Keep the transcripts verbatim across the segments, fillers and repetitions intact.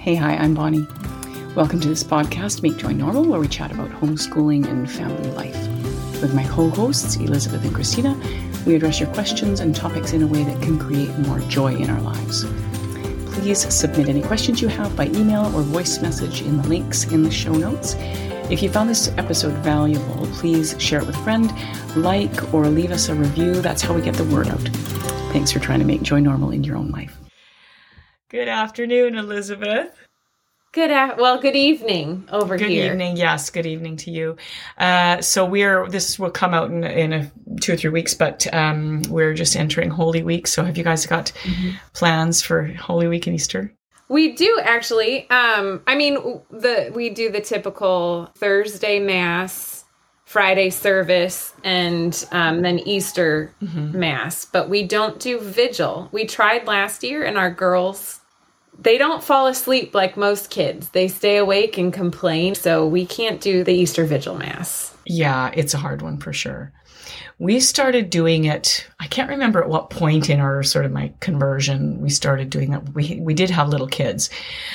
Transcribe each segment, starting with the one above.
Hey, hi, I'm Bonnie. Welcome to this podcast, Make Joy Normal, where we chat about homeschooling and family life. With my co-hosts, Elizabeth and Christina, we address your questions and topics in a way that can create more joy in our lives. Please submit any questions you have by email or voice message in the links in the show notes. If you found this episode valuable, please share it with a friend, like, or leave us a review. That's how we get the word out. Thanks for trying to make joy normal in your own life. Good afternoon, Elizabeth. Good, a- well, good evening over good here. Good evening, yes, good evening to you. Uh, so we're, this will come out in, in a, two or three weeks, but um, we're just entering Holy Week. So have you guys got mm-hmm. plans for Holy Week and Easter? We do actually. Um, I mean, the we do the typical Thursday Mass, Friday service, and um, then Easter mm-hmm. Mass. But we don't do Vigil. We tried last year, and our girls, they don't fall asleep like most kids. They stay awake and complain. So we can't do the Easter Vigil Mass. Yeah, it's a hard one for sure. We started doing it, I can't remember at what point in our sort of my conversion we started doing it. We we did have little kids,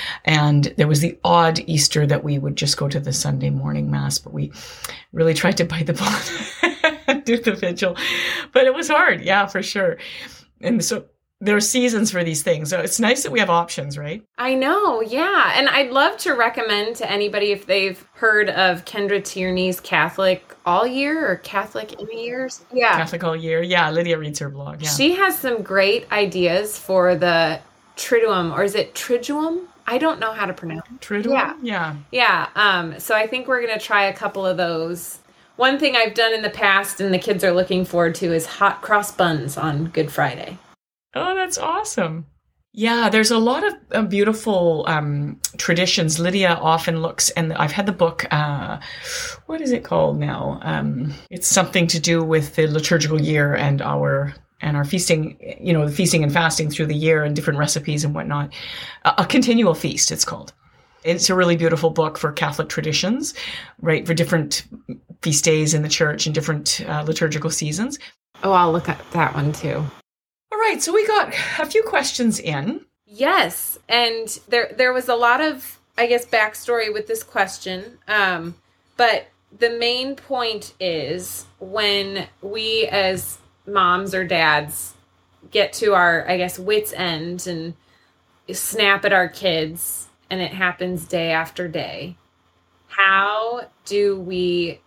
and there was the odd Easter that we would just go to the Sunday morning Mass, but we really tried to bite the bullet and do the Vigil. But it was hard, yeah, for sure. And so there are seasons for these things. So it's nice that we have options, right? I know, yeah. And I'd love to recommend to anybody if they've heard of Kendra Tierney's Catholic All Year or Catholic in a Year. Yeah. Catholic All Year. Yeah, Lydia reads her blog. Yeah. She has some great ideas for the Triduum, or is it Triduum? I don't know how to pronounce it. Triduum? Yeah. Yeah. Yeah. Um, so I think we're going to try a couple of those. One thing I've done in the past and the kids are looking forward to is hot cross buns on Good Friday. Oh, that's awesome. Yeah, there's a lot of uh, beautiful um, traditions. Lydia often looks, and I've had the book, uh, what is it called now? Um, it's something to do with the liturgical year and our and our feasting, you know, the feasting and fasting through the year and different recipes and whatnot. A, a continual feast, it's called. It's a really beautiful book for Catholic traditions, right, for different feast days in the church and different uh, liturgical seasons. Oh, I'll look at that one too. All right, so we got a few questions in. Yes, and there there was a lot of, I guess, backstory with this question. Um, but the main point is when we as moms or dads get to our, I guess, wit's end and snap at our kids, and it happens day after day, how do we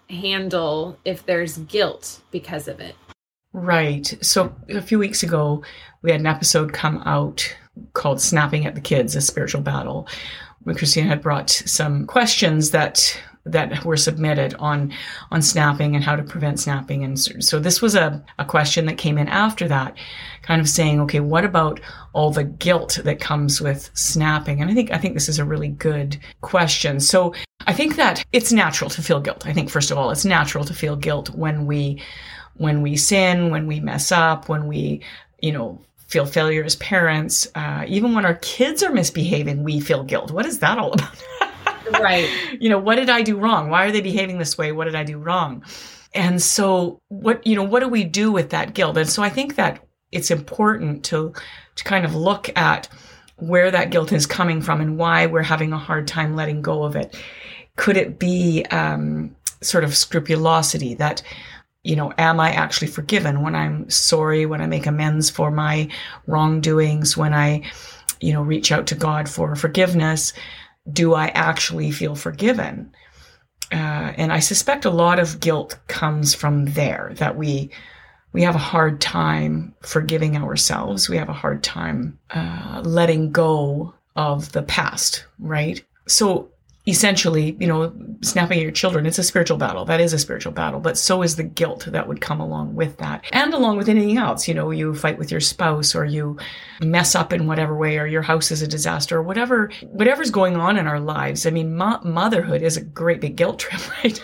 handle if there's guilt because of it? Right. So a few weeks ago, we had an episode come out called Snapping at the Kids, a Spiritual Battle, where Christina had brought some questions that that were submitted on on snapping and how to prevent snapping. And so, so this was a, a question that came in after that, kind of saying, okay, what about all the guilt that comes with snapping? And I think I think this is a really good question. So I think that it's natural to feel guilt. I think, first of all, it's natural to feel guilt when we when we sin, when we mess up, when we, you know, feel failure as parents. Uh, even when our kids are misbehaving, we feel guilt. What is that all about? Right. You know, what did I do wrong? Why are they behaving this way? What did I do wrong? And so what, you know, what do we do with that guilt? And so I think that it's important to, to kind of look at where that guilt is coming from and why we're having a hard time letting go of it. Could it be um, sort of scrupulosity that, you know, am I actually forgiven when I'm sorry, when I make amends for my wrongdoings, when I, you know, reach out to God for forgiveness? Do I actually feel forgiven? Uh, and I suspect a lot of guilt comes from there, that we we have a hard time forgiving ourselves. We have a hard time uh, letting go of the past, right? So essentially, you know, snapping at your children, it's a spiritual battle. That is a spiritual battle, but so is the guilt that would come along with that. And along with anything else, you know, you fight with your spouse or you mess up in whatever way, or your house is a disaster, or whatever, whatever's going on in our lives. I mean, mo- motherhood is a great big guilt trip, right?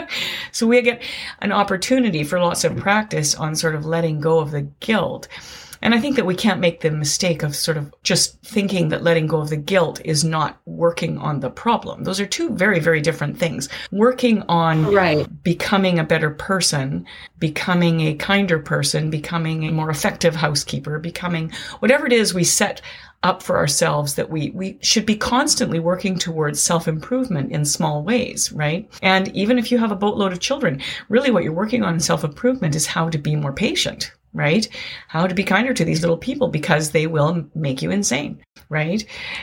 So we get an opportunity for lots of practice on sort of letting go of the guilt. And I think that we can't make the mistake of sort of just thinking that letting go of the guilt is not working on the problem. Those are two very, very different things. Working on right. becoming a better person, becoming a kinder person, becoming a more effective housekeeper, becoming whatever it is we set up for ourselves that we, we should be constantly working towards self-improvement in small ways, right? And even if you have a boatload of children, really what you're working on in self-improvement is how to be more patient, right? How to be kinder to these little people because they will make you insane, right?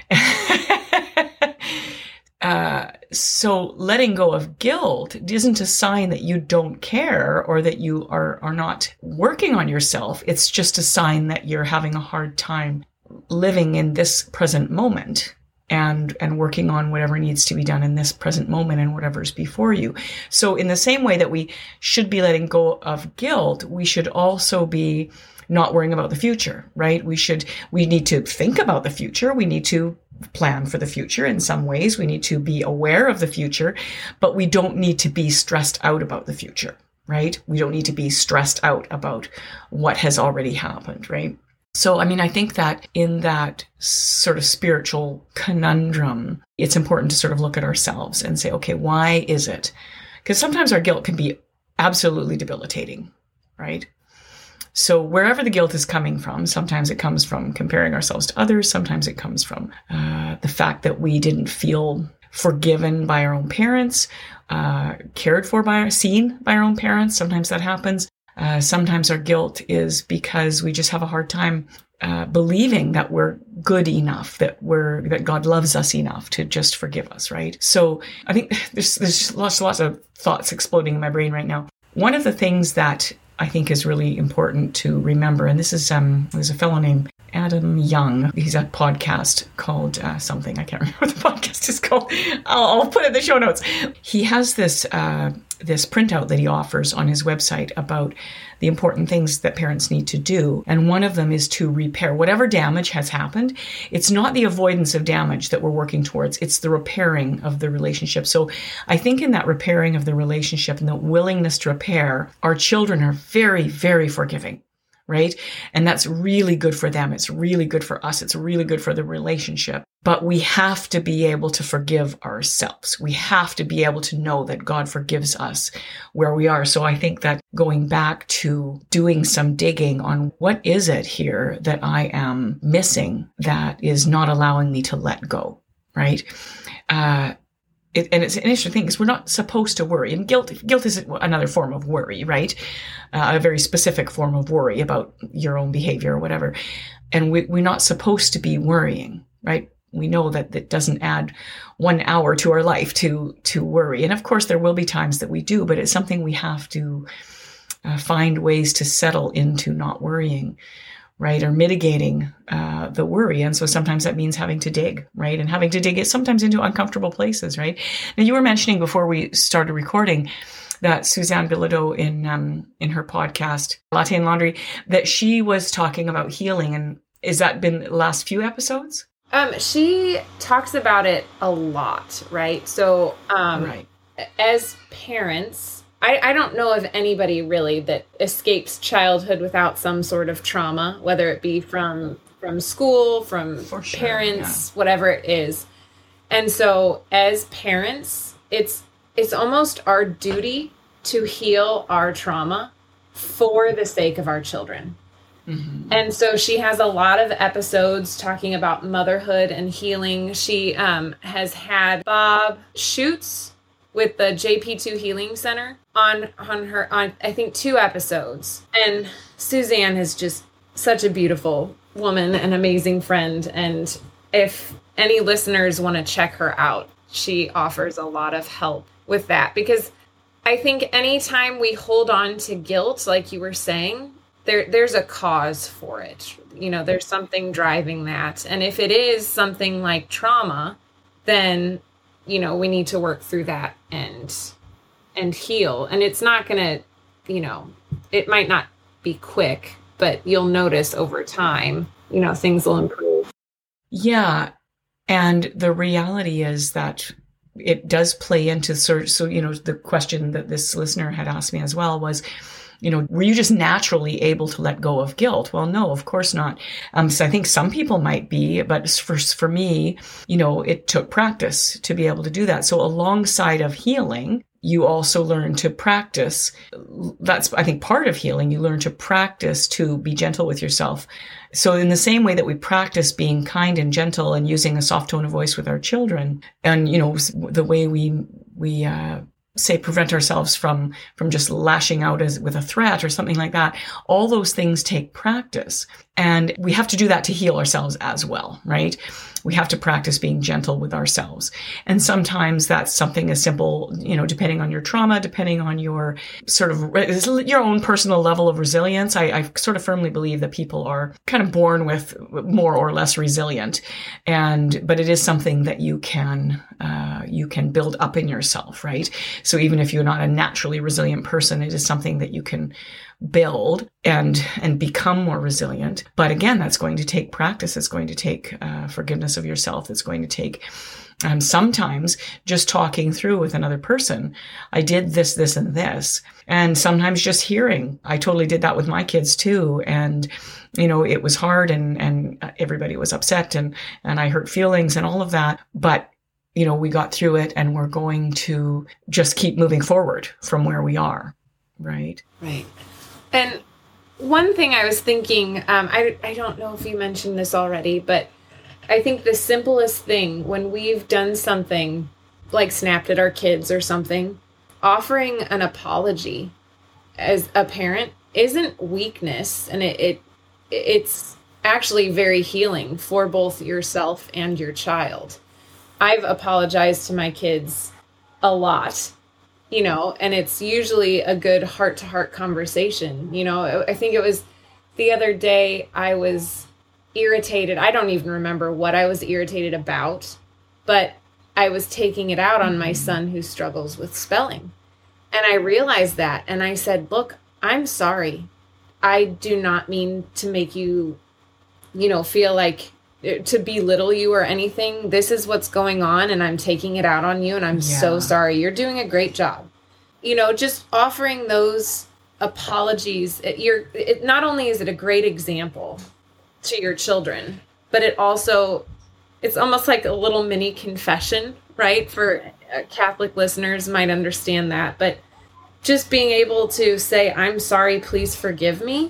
Uh, so letting go of guilt isn't a sign that you don't care or that you are, are not working on yourself. It's just a sign that you're having a hard time living in this present moment and, and working on whatever needs to be done in this present moment and whatever's before you. So in the same way that we should be letting go of guilt, we should also be not worrying about the future, right? We should, we need to think about the future. We need to plan for the future in some ways. We need to be aware of the future, but we don't need to be stressed out about the future, right? We don't need to be stressed out about what has already happened, right? So, I mean, I think that in that sort of spiritual conundrum, it's important to sort of look at ourselves and say, okay, why is it? Because sometimes our guilt can be absolutely debilitating, right? So wherever the guilt is coming from, sometimes it comes from comparing ourselves to others. Sometimes it comes from uh, the fact that we didn't feel forgiven by our own parents, uh, cared for by our, seen by our own parents. Sometimes that happens. Uh, sometimes our guilt is because we just have a hard time uh, believing that we're good enough, that we're that God loves us enough to just forgive us, right? So I think there's there's lots lots of thoughts exploding in my brain right now. One of the things that I think is really important to remember, and this is um, there's a fellow named Adam Young. He's a podcast called uh, something. I can't remember what the podcast is called. I'll, I'll put it in the show notes. He has this uh, this printout that he offers on his website about the important things that parents need to do. And one of them is to repair whatever damage has happened. It's not the avoidance of damage that we're working towards. It's the repairing of the relationship. So I think in that repairing of the relationship and the willingness to repair, our children are very, very forgiving. Right? And that's really good for them. It's really good for us. It's really good for the relationship. But we have to be able to forgive ourselves. We have to be able to know that God forgives us where we are. So I think that going back to doing some digging on what is it here that I am missing that is not allowing me to let go, right? Uh, It, and it's an interesting thing because we're not supposed to worry. And guilt, guilt is another form of worry, right? Uh, a very specific form of worry about your own behavior or whatever. And we, we're not supposed to be worrying, right? We know that that doesn't add one hour to our life to, to worry. And of course, there will be times that we do, but it's something we have to uh, find ways to settle into not worrying, right? Or mitigating uh, the worry. And so sometimes that means having to dig, right? And having to dig it sometimes into uncomfortable places, right? Now, you were mentioning before we started recording that Suzanne Bilodeau in um, in her podcast, Latte and Laundry, that she was talking about healing. And has that been the last few episodes? Um, she talks about it a lot, right? So um, right. as parents, I, I don't know of anybody really that escapes childhood without some sort of trauma, whether it be from from school, from For sure, parents, yeah. whatever it is. And so as parents, it's it's almost our duty to heal our trauma for the sake of our children. Mm-hmm. And so she has a lot of episodes talking about motherhood and healing. She um, has had Bob Schutz with the J P two Healing Center on, on her, on I think two episodes. And Suzanne is just such a beautiful woman, an amazing friend. And if any listeners want to check her out, she offers a lot of help with that. Because I think anytime we hold on to guilt, like you were saying, there there's a cause for it. You know, there's something driving that. And if it is something like trauma, then you know, we need to work through that and, and heal. And it's not going to, you know, it might not be quick, but you'll notice over time, you know, things will improve. Yeah. And the reality is that it does play into sort of, so, you know, the question that this listener had asked me as well was, you know, were you just naturally able to let go of guilt? Well, no, of course not. Um, so I think some people might be, but for, for me, you know, it took practice to be able to do that. So alongside of healing, you also learn to practice. That's, I think, part of healing. You learn to practice to be gentle with yourself. So in the same way that we practice being kind and gentle and using a soft tone of voice with our children, and, you know, the way we, we, uh, say prevent ourselves from from just lashing out as with a threat or something like that, all those things take practice, and we have to do that to heal ourselves as well, right? We have to practice being gentle with ourselves, and sometimes that's something as simple, you know, depending on your trauma, depending on your sort of your own personal level of resilience. I, I sort of firmly believe that people are kind of born with more or less resilient, and but it is something that you can uh, you can build up in yourself, right? So even if you're not a naturally resilient person, it is something that you can build and and become more resilient. But again, that's going to take practice. It's going to take uh, forgiveness of yourself. It's going to take um, sometimes just talking through with another person. I did this, this, and this. And sometimes just hearing. I totally did that with my kids too. And, you know, it was hard, and and everybody was upset, and and I hurt feelings and all of that. But you know, we got through it, and we're going to just keep moving forward from where we are. Right. Right. And one thing I was thinking, um, I, I don't know if you mentioned this already, but I think the simplest thing when we've done something like snapped at our kids or something, offering an apology as a parent isn't weakness. And it, it it's actually very healing for both yourself and your child. I've apologized to my kids a lot, you know, and it's usually a good heart-to-heart conversation. You know, I think it was the other day I was irritated. I don't even remember what I was irritated about, but I was taking it out on my son who struggles with spelling. And I realized that, and I said, look, I'm sorry. I do not mean to make you, you know, feel like to belittle you or anything. This is what's going on, and I'm taking it out on you, and I'm yeah. so sorry. You're doing a great job. You know, just offering those apologies. It, you're, it, not only is it a great example to your children, but it also, it's almost like a little mini confession, right? For uh, Catholic listeners might understand that, but just being able to say, I'm sorry, please forgive me,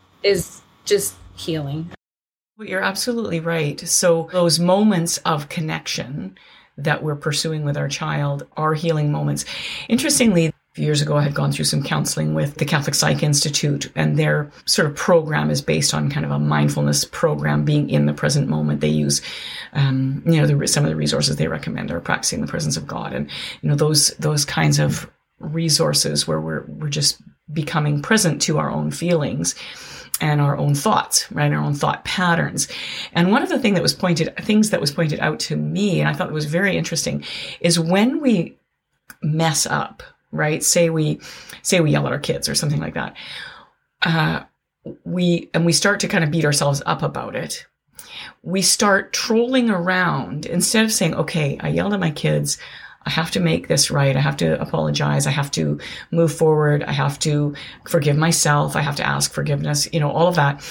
is just healing. Well, you're absolutely right. So those moments of connection that we're pursuing with our child are healing moments. Interestingly, a few years ago, I had gone through some counseling with the Catholic Psych Institute, and their sort of program is based on kind of a mindfulness program, being in the present moment. They use, um, you know, the, some of the resources they recommend are practicing the presence of God, and you know those those kinds of resources where we're we're just becoming present to our own feelings and our own thoughts, right? Our own thought patterns. And one of the thing that was pointed, things that was pointed out to me, and I thought it was very interesting, is when we mess up, right? Say we, say we yell at our kids or something like that. Uh, we, and we start to kind of beat ourselves up about it. We start trolling around instead of saying, okay, I yelled at my kids. I have to make this right. I have to apologize. I have to move forward. I have to forgive myself. I have to ask forgiveness, you know, all of that.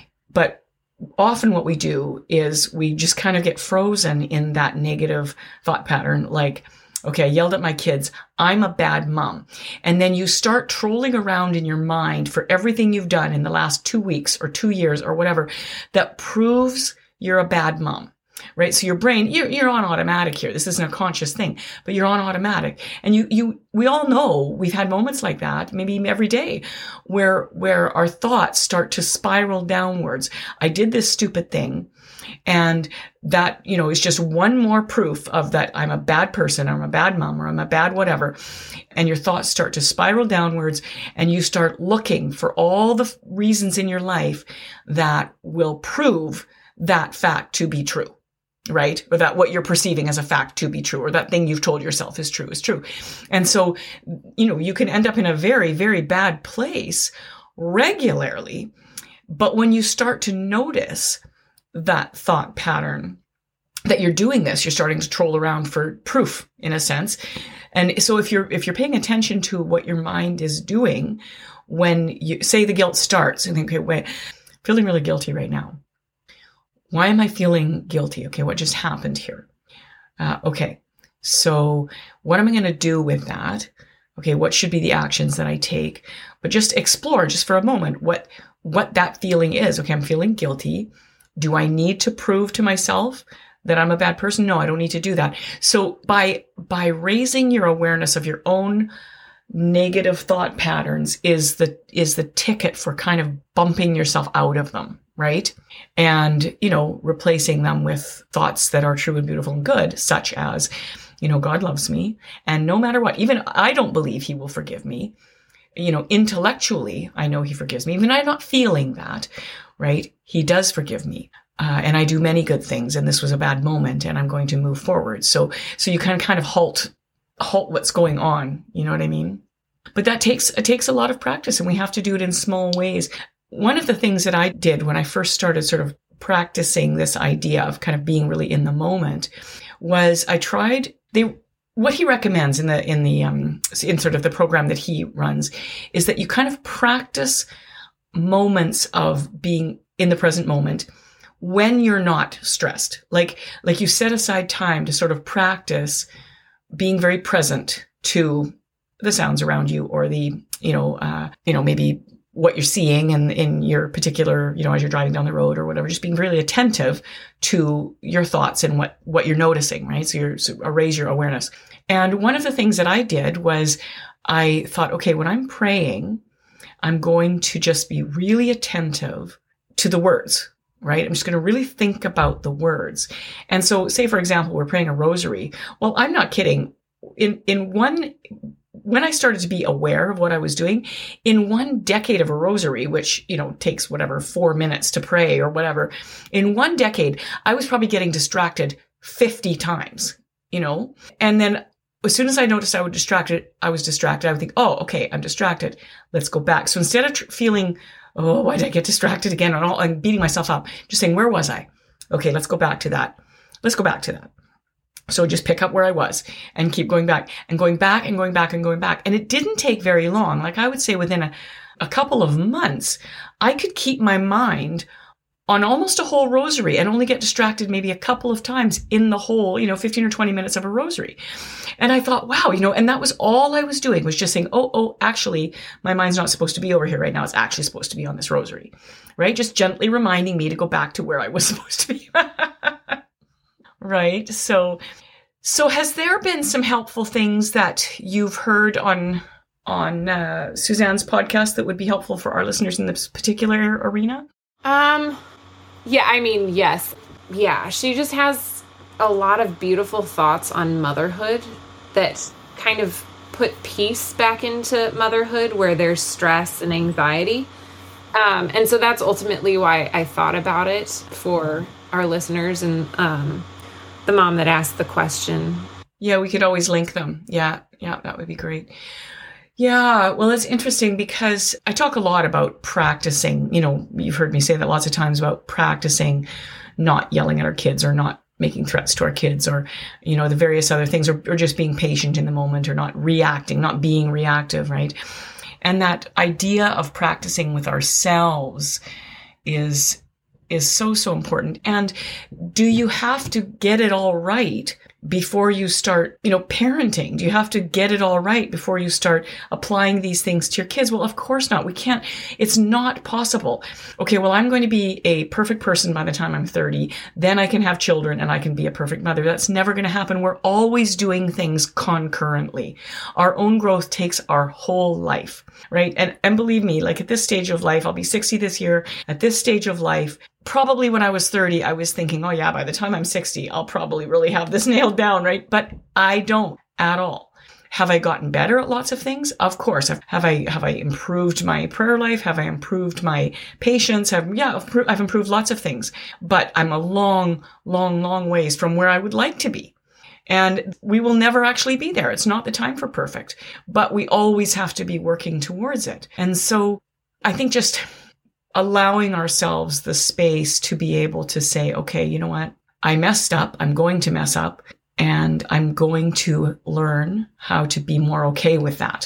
But often what we do is we just kind of get frozen in that negative thought pattern. Like, okay, I yelled at my kids. I'm a bad mom. And then you start trolling around in your mind for everything you've done in the last two weeks or two years or whatever that proves you're a bad mom. Right. So your brain, you're, you're on automatic here. This isn't a conscious thing, but you're on automatic. And you, you, we all know we've had moments like that, maybe every day, where, where our thoughts start to spiral downwards. I did this stupid thing. And that, you know, is just one more proof of that I'm a bad person, or I'm a bad mom, or I'm a bad whatever. And your thoughts start to spiral downwards, and you start looking for all the reasons in your life that will prove that fact to be true. Right? Or that what you're perceiving as a fact to be true, or that thing you've told yourself is true is true. And so, you know, you can end up in a very, very bad place regularly. But when you start to notice that thought pattern, that you're doing this, you're starting to troll around for proof in a sense. And so if you're, if you're paying attention to what your mind is doing, when you say the guilt starts and think, okay, wait, feeling really guilty right now. Why am I feeling guilty? Okay, what just happened here? Uh, okay, so what am I going to do with that? Okay, what should be the actions that I take? But just explore just for a moment what what that feeling is. Okay, I'm feeling guilty. Do I need to prove to myself that I'm a bad person? No, I don't need to do that. So by by raising your awareness of your own negative thought patterns is the is the ticket for kind of bumping yourself out of them, right? And, you know, replacing them with thoughts that are true and beautiful and good, such as, you know, God loves me. And no matter what, even I don't believe he will forgive me. You know, intellectually, I know he forgives me. Even I'm not feeling that, right? He does forgive me. Uh, and I do many good things. And this was a bad moment and I'm going to move forward. So, so you can kind of halt, halt what's going on. You know what I mean? But that takes, it takes a lot of practice and we have to do it in small ways. One of the things that I did when I first started sort of practicing this idea of kind of being really in the moment was I tried, they, what he recommends in the, in the, um, in sort of the program that he runs is that you kind of practice moments of being in the present moment when you're not stressed. Like, like you set aside time to sort of practice being very present to the sounds around you or the, you know, uh, you know, maybe what you're seeing in, in your particular, you know, as you're driving down the road or whatever, just being really attentive to your thoughts and what, what you're noticing, right? So you're, so raise your awareness. And one of the things that I did was I thought, okay, when I'm praying, I'm going to just be really attentive to the words, right? I'm just going to really think about the words. And so say, for example, we're praying a rosary. Well, I'm not kidding. In, in one, when I started to be aware of what I was doing, in one decade of a rosary, which, you know, takes whatever, four minutes to pray or whatever, in one decade, I was probably getting distracted fifty times, you know? And then as soon as I noticed I was distracted, I was distracted. I would think, oh, okay, I'm distracted. Let's go back. So instead of tr- feeling, oh, why did I get distracted again? And all, I'm beating myself up, just saying, where was I? Okay, let's go back to that. Let's go back to that. So just pick up where I was and keep going back and going back and going back and going back. And it didn't take very long. Like I would say within a, a couple of months, I could keep my mind on almost a whole rosary and only get distracted maybe a couple of times in the whole, you know, fifteen or twenty minutes of a rosary. And I thought, wow, you know, and that was all I was doing was just saying, oh, oh, actually, my mind's not supposed to be over here right now. It's actually supposed to be on this rosary, right? Just gently reminding me to go back to where I was supposed to be. Right. So, so has there been some helpful things that you've heard on, on, uh, Suzanne's podcast that would be helpful for our listeners in this particular arena? Um, yeah, I mean, yes. Yeah. She just has a lot of beautiful thoughts on motherhood that kind of put peace back into motherhood where there's stress and anxiety. Um, and so that's ultimately why I thought about it for our listeners and, um, the mom that asked the question. Yeah, we could always link them. Yeah, yeah, that would be great. Yeah, well, it's interesting because I talk a lot about practicing. You know, you've heard me say that lots of times about practicing not yelling at our kids or not making threats to our kids or, you know, the various other things or, or just being patient in the moment or not reacting, not being reactive, right? And that idea of practicing with ourselves is is so, so important. And do you have to get it all right before you start, you know, parenting? Do you have to get it all right before you start applying these things to your kids? Well, of course not. We can't, it's not possible. Okay, well, I'm going to be a perfect person by the time I'm thirty. Then I can have children and I can be a perfect mother. That's never going to happen. We're always doing things concurrently. Our own growth takes our whole life, right? And, and believe me, like at this stage of life, I'll be sixty this year. At this stage of life, probably when I was thirty, I was thinking, oh yeah, by the time I'm sixty, I'll probably really have this nailed down, right? But I don't at all. Have I gotten better at lots of things? Of course. Have I, have I improved my prayer life? Have I improved my patience? Have, yeah, I've, I've improved lots of things, but I'm a long, long, long ways from where I would like to be. And we will never actually be there. It's not the time for perfect, but we always have to be working towards it. And so I think just allowing ourselves the space to be able to say, okay, you know what? I messed up. I'm going to mess up and I'm going to learn how to be more okay with that.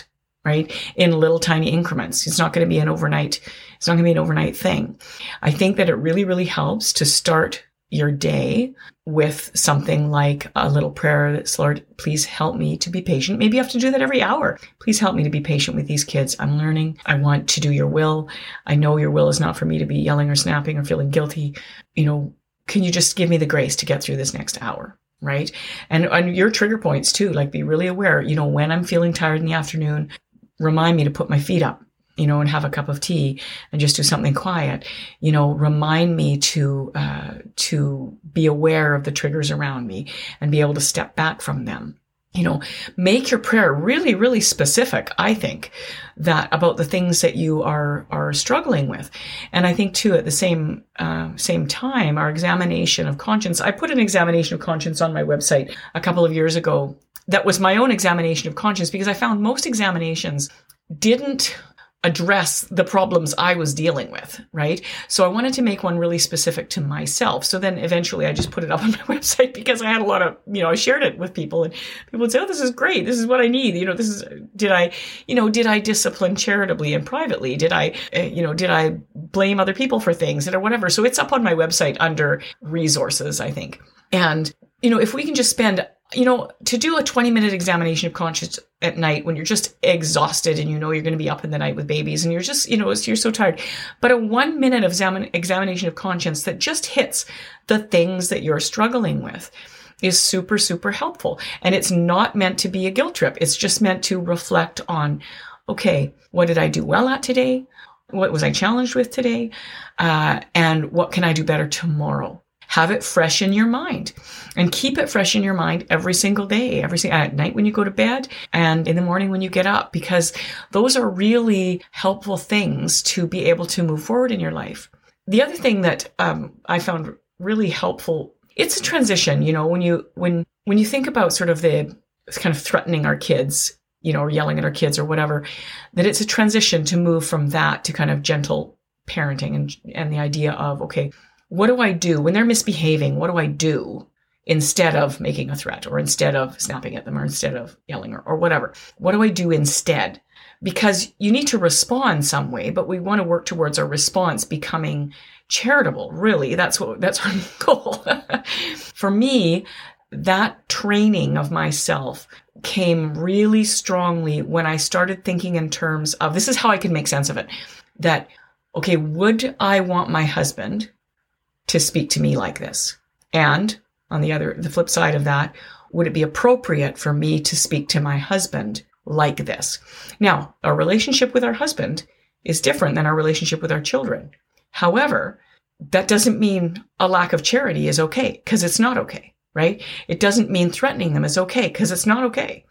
right? In little tiny increments. It's not going to be an overnight, it's not going to be an overnight thing. I think that it really, really helps to start your day with something like a little prayer that's, Lord, please help me to be patient. Maybe you have to do that every hour. Please help me to be patient with these kids. I'm learning. I want to do your will. I know your will is not for me to be yelling or snapping or feeling guilty. You know, can you just give me the grace to get through this next hour? Right. And on your trigger points too, like be really aware, you know, when I'm feeling tired in the afternoon, remind me to put my feet up, you know, and have a cup of tea and just do something quiet. You know, remind me to, uh, to be aware of the triggers around me and be able to step back from them. You know, make your prayer really, really specific, I think, that about the things that you are, are struggling with. And I think too, at the same, uh, same time, our examination of conscience, I put an examination of conscience on my website a couple of years ago. That was my own examination of conscience because I found most examinations didn't address the problems I was dealing with, right? So I wanted to make one really specific to myself. So then eventually I just put it up on my website because I had a lot of, you know, I shared it with people and people would say, oh, this is great. This is what I need. You know, this is, did I, you know, did I discipline charitably and privately? Did I, uh, you know, did I blame other people for things or whatever? So it's up on my website under resources, I think. And, you know, if we can just spend, you know, to do a twenty minute examination of conscience at night when you're just exhausted and you know you're going to be up in the night with babies and you're just, you know, you're so tired. But a one minute of examin- examination of conscience that just hits the things that you're struggling with is super, super helpful. And it's not meant to be a guilt trip. It's just meant to reflect on, okay, what did I do well at today? What was I challenged with today? Uh, and what can I do better tomorrow? Have it fresh in your mind and keep it fresh in your mind every single day, every single at night when you go to bed and in the morning when you get up, because those are really helpful things to be able to move forward in your life. The other thing that um, I found really helpful, it's a transition, you know, when you, when, when you think about sort of the kind of threatening our kids, you know, or yelling at our kids or whatever, that it's a transition to move from that to kind of gentle parenting and, and the idea of, okay, what do I do when they're misbehaving? What do I do instead of making a threat or instead of snapping at them or instead of yelling or, or whatever? What do I do instead? Because you need to respond some way, but we want to work towards our response becoming charitable. Really, that's what, that's our goal. For me, that training of myself came really strongly when I started thinking in terms of, this is how I can make sense of it, that, okay, would I want my husband to speak to me like this? And on the other, the flip side of that, would it be appropriate for me to speak to my husband like this? Now, our relationship with our husband is different than our relationship with our children. However, that doesn't mean a lack of charity is okay, because it's not okay, right? It doesn't mean threatening them is okay, because it's not okay.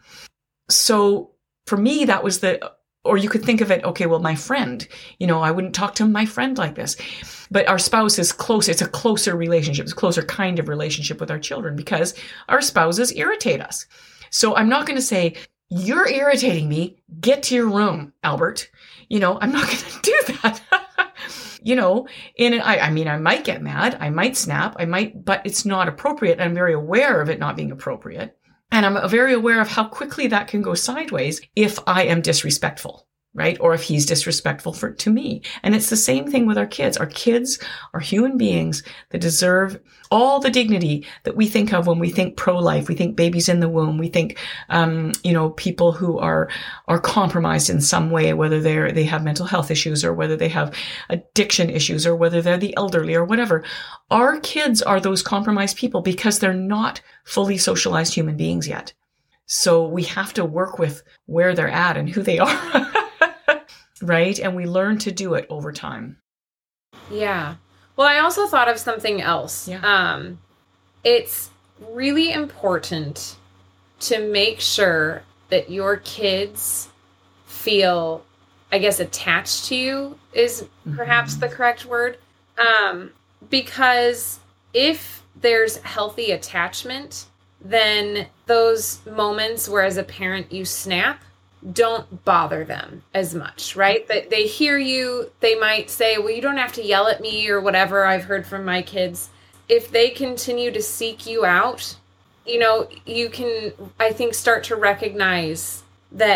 So for me, that was the, or you could think of it, okay, well, my friend, you know, I wouldn't talk to my friend like this. But our spouse is close. It's a closer relationship. It's a closer kind of relationship with our children because our spouses irritate us. So I'm not going to say, you're irritating me. Get to your room, Albert. You know, I'm not going to do that. You know, and I, I mean, I might get mad. I might snap. I might, but it's not appropriate. I'm very aware of it not being appropriate. And I'm very aware of how quickly that can go sideways if I am disrespectful, right? Or if he's disrespectful for, to me. And it's the same thing with our kids. Our kids are human beings that deserve all the dignity that we think of when we think pro-life. We think babies in the womb. We think, um, you know, people who are, are compromised in some way, whether they're, they have mental health issues or whether they have addiction issues or whether they're the elderly or whatever. Our kids are those compromised people because they're not fully socialized human beings yet. So we have to work with where they're at and who they are. Right? And we learn to do it over time. Yeah. Well, I also thought of something else. Yeah. Um, it's really important to make sure that your kids feel, I guess, attached to you is perhaps mm-hmm. the correct word. Um, because if there's healthy attachment, then those moments where as a parent you snap don't bother them as much, right? That they hear you, they might say, well, you don't have to yell at me or whatever I've heard from my kids. If they continue to seek you out, you know, you can, I think, start to recognize that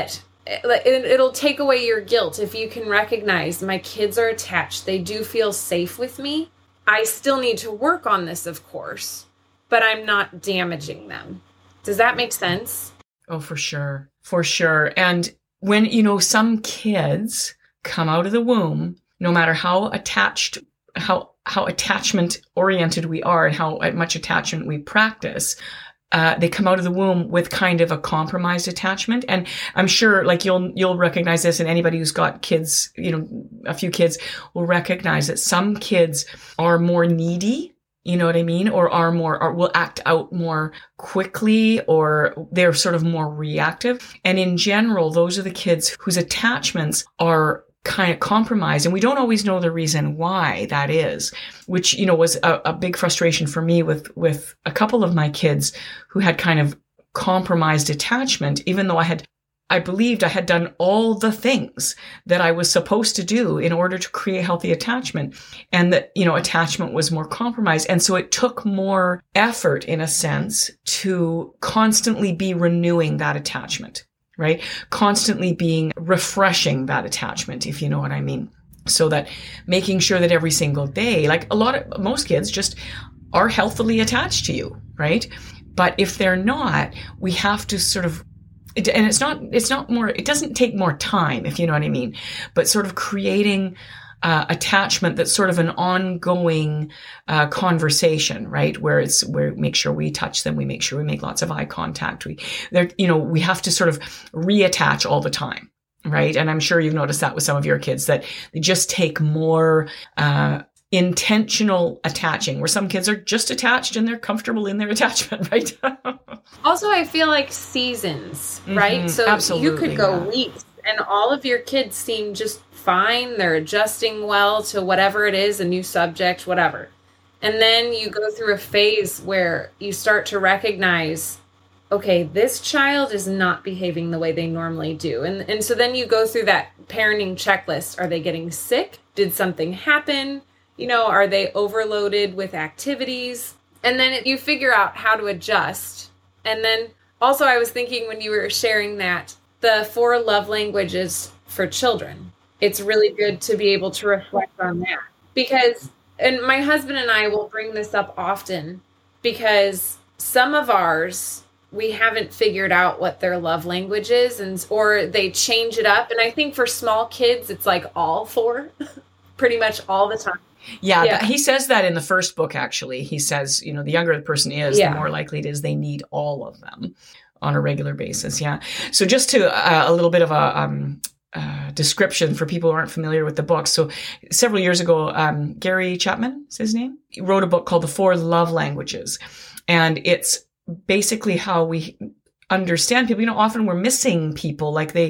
it, it'll take away your guilt if you can recognize my kids are attached. They do feel safe with me. I still need to work on this, of course, but I'm not damaging them. Does that make sense? Oh, for sure. For sure. And when, you know, some kids come out of the womb, no matter how attached, how, how attachment oriented we are and how much attachment we practice, Uh, they come out of the womb with kind of a compromised attachment. And I'm sure like you'll, you'll recognize this, and anybody who's got kids, you know, a few kids will recognize that some kids are more needy, you know what I mean? Or are more, or will act out more quickly, or they're sort of more reactive. And in general, those are the kids whose attachments are kind of compromised, and we don't always know the reason why that is, which, you know, was a, a big frustration for me with, with a couple of my kids who had kind of compromised attachment, even though I had, I believed I had done all the things that I was supposed to do in order to create healthy attachment, and that, you know, attachment was more compromised. And so it took more effort, in a sense, to constantly be renewing that attachment. Right? Constantly being refreshing that attachment, if you know what I mean. So that making sure that every single day, like a lot of, most kids just are healthily attached to you, right? But if they're not, we have to sort of, and it's not, it's not more, it doesn't take more time, if you know what I mean, but sort of creating Uh, attachment that's sort of an ongoing uh, conversation, right? Where it's where we make sure we touch them, we make sure we make lots of eye contact. We, they're, you know, we have to sort of reattach all the time, right? And I'm sure you've noticed that with some of your kids, that they just take more uh, intentional attaching, where some kids are just attached and they're comfortable in their attachment, right? Also, I feel like seasons, right? Mm-hmm, so absolutely, you could go yeah. weeks and all of your kids seem just fine. They're adjusting well to whatever it is, a new subject, whatever. And then you go through a phase where you start to recognize, okay, this child is not behaving the way they normally do. And and so then you go through that parenting checklist. Are they getting sick? Did something happen? You know, are they overloaded with activities? And then you figure out how to adjust. And then also I was thinking when you were sharing that, the four love languages for children, it's really good to be able to reflect on that. Because, and my husband and I will bring this up often, because some of ours, we haven't figured out what their love language is, and or they change it up. And I think for small kids, it's like all four, pretty much all the time. Yeah, Yeah. th- he says that in the first book, actually. He says, you know, the younger the person is, Yeah. the more likely it is they need all of them on a regular basis. Yeah. So just to uh, a little bit of a um, uh, description for people who aren't familiar with the book. So several years ago, um, Gary Chapman is his name. He wrote a book called The Four Love Languages. And it's basically how we understand people. You know, often we're missing people, like they,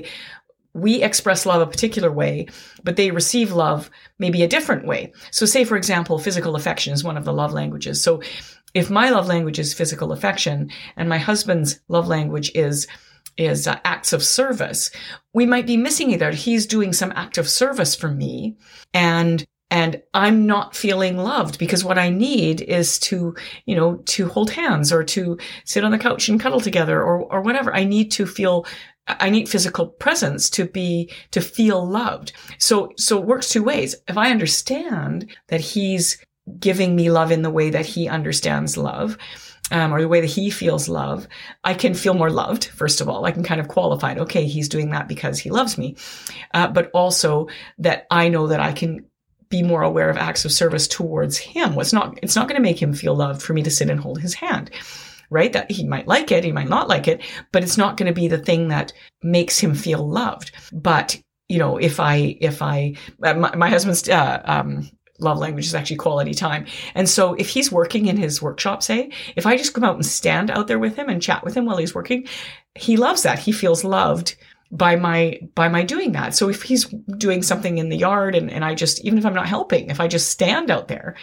we express love a particular way, but they receive love maybe a different way. So say, for example, physical affection is one of the love languages. So if my love language is physical affection and my husband's love language is is uh, acts of service, we might be missing either. He's doing some act of service for me, and and I'm not feeling loved because what I need is to, you know, to hold hands or to sit on the couch and cuddle together or or whatever. I need to feel, I need physical presence to be, to feel loved. So, so it works two ways. If I understand that he's giving me love in the way that he understands love, um, or the way that he feels love, I can feel more loved. First of all, I can kind of qualify it. Okay, he's doing that because he loves me. Uh, but also that I know that I can be more aware of acts of service towards him. Well, it's not, it's not going to make him feel loved for me to sit and hold his hand. Right? That he might like it, he might not like it, but it's not going to be the thing that makes him feel loved. But, you know, if I, if I, uh, my, my husband's, uh, um, love language is actually quality time. And so if he's working in his workshop, say, if I just come out and stand out there with him and chat with him while he's working, he loves that. He feels loved by my, by my doing that. So if he's doing something in the yard and, and I just, even if I'm not helping, if I just stand out there,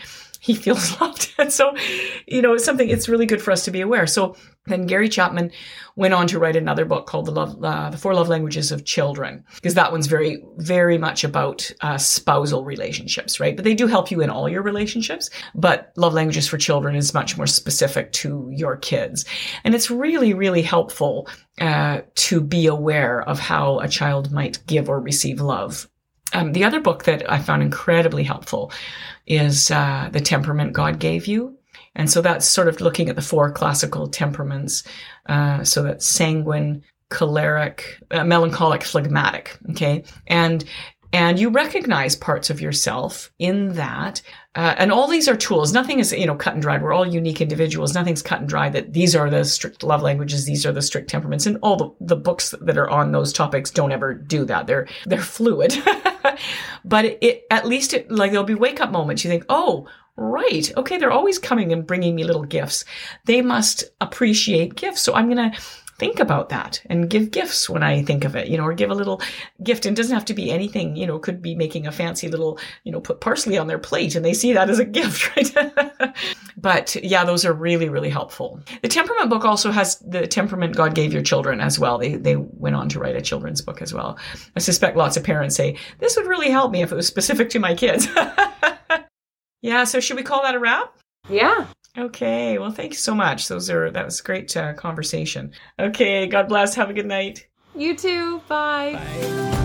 he feels loved. And so, you know, it's something, it's really good for us to be aware. So then Gary Chapman went on to write another book called The Love, uh, The Four Love Languages of Children, because that one's very, very much about uh, spousal relationships, right? But they do help you in all your relationships. But Love Languages for Children is much more specific to your kids. And it's really, really helpful uh, to be aware of how a child might give or receive love. Um, the other book that I found incredibly helpful is uh, The Temperament God Gave You. And so that's sort of looking at the four classical temperaments. Uh, so that's sanguine, choleric, uh, melancholic, phlegmatic. Okay. And, and you recognize parts of yourself in that. Uh, and all these are tools. Nothing is, you know, cut and dried. We're all unique individuals. Nothing's cut and dried that these are the strict love languages. These are the strict temperaments. And all the, the books that are on those topics don't ever do that. They're, they're fluid. But it, it, at least it, like, there'll be wake up moments. You think, oh, right. Okay. They're always coming and bringing me little gifts. They must appreciate gifts. So I'm going to think about that and give gifts when I think of it, you know, or give a little gift. And it doesn't have to be anything, you know, could be making a fancy little, you know, put parsley on their plate and they see that as a gift, right? But yeah, those are really, really helpful. The temperament book also has The Temperament God Gave Your Children as well. They, they went on to write a children's book as well. I suspect lots of parents say, this would really help me if it was specific to my kids. Yeah. So should we call that a wrap? Yeah. Okay. Well, thank you so much. Those are, that was great uh, conversation. Okay. God bless. Have a good night. You too. Bye. Bye.